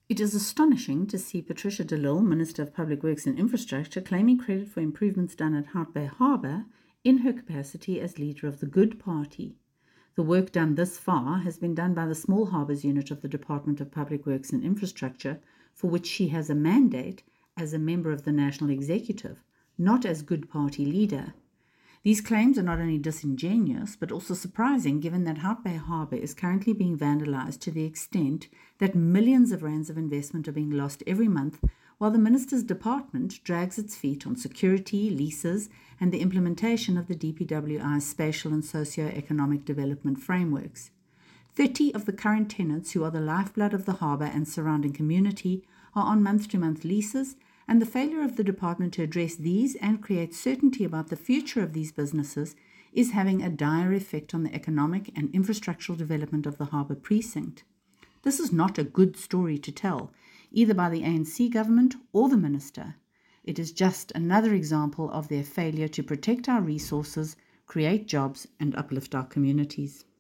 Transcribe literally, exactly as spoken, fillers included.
It is astonishing to see Patricia de Lille, Minister of Public Works and Infrastructure, claiming credit for improvements done at Hout Bay Harbour in her capacity as leader of the Good Party. The work done thus far has been done by the Small Harbours Unit of the Department of Public Works and Infrastructure, for which she has a mandate as a member of the National Executive, not as Good Party leader. These claims are not only disingenuous, but also surprising given that Hout Bay Harbour is currently being vandalised to the extent that millions of rands of investment are being lost every month, while the Minister's department drags its feet on security, leases, and the implementation of the D P W I's spatial and socio-economic development frameworks. Thirty of the current tenants, who are the lifeblood of the harbour and surrounding community, are on month-to-month leases, and the failure of the department to address these and create certainty about the future of these businesses is having a dire effect on the economic and infrastructural development of the harbour precinct. This is not a good story to tell, either by the A N C government or the minister. It is just another example of their failure to protect our resources, create jobs, and uplift our communities.